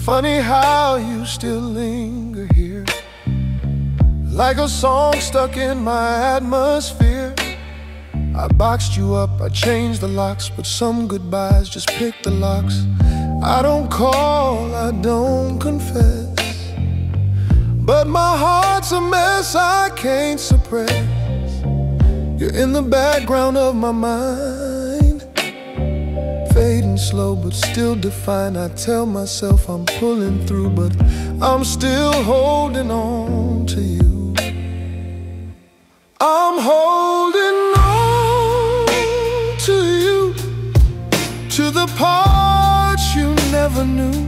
funny how you still linger here, like a song stuck in my atmosphere. I boxed you up, I changed the locks, but some goodbyes just pick the locks. I don't call, I don't confess, but my heart's a mess I can't suppress. You're in the background of my mind, fading slow but still defined. I tell myself I'm pulling through, but I'm still holding on to you. I'm holding on to you, to the parts you never knew,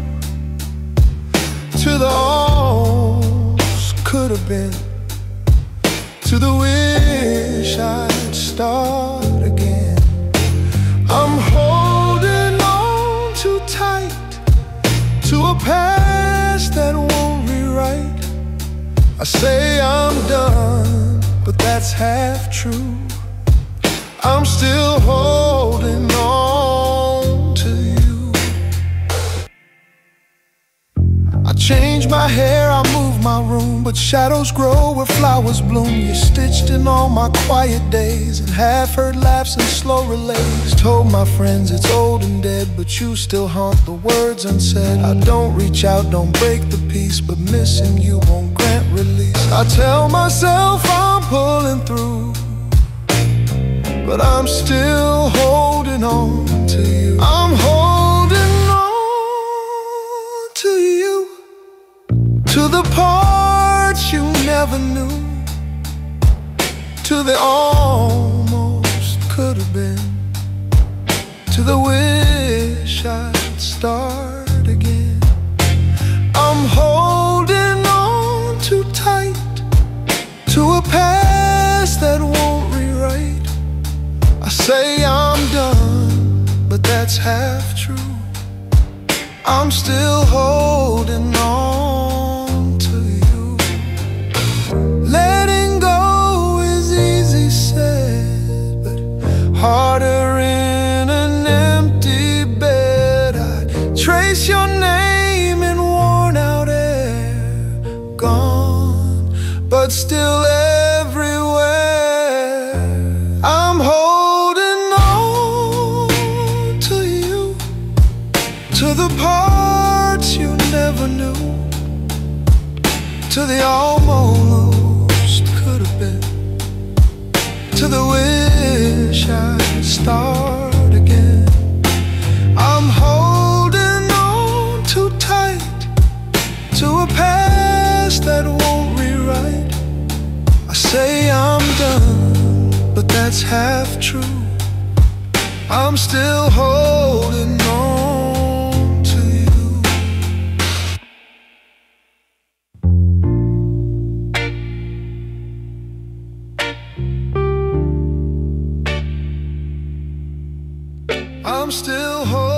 to the almost could have been, to the wish I'd start again. I'm holding on too tight to a past that won't rewrite. I say I'm done, but that's half true. I'm still holding on to you. I change my hair, I move my room, but shadows grow where flowers bloom. You're stitched in all my quiet days, and half-heard laughs and slow relays. Told my friends it's old and dead, but you still haunt the words unsaid. I don't reach out, don't break the peace, but missing you won't grant release. I tell myself I'm pulling through, but I'm still holding on to you. I'm holding on to you, to the parts you never knew, to the almost could have been, to the wish I'd start again. I'm holding on too tight to a past that won't rewrite. I say I'm done, but that's half true. I'm still holding on to you. Letting go is easy said, but harder in an empty bed. I trace your name in worn out air, gone, but still everywhere. I'm holding on to you, to the parts you never knew, to the almost could have been, to the wish I'd start again. I'm holding on too tight to a past that won't rewrite. I say I'm done, but that's half true. I'm still holding on to you. I'm still holding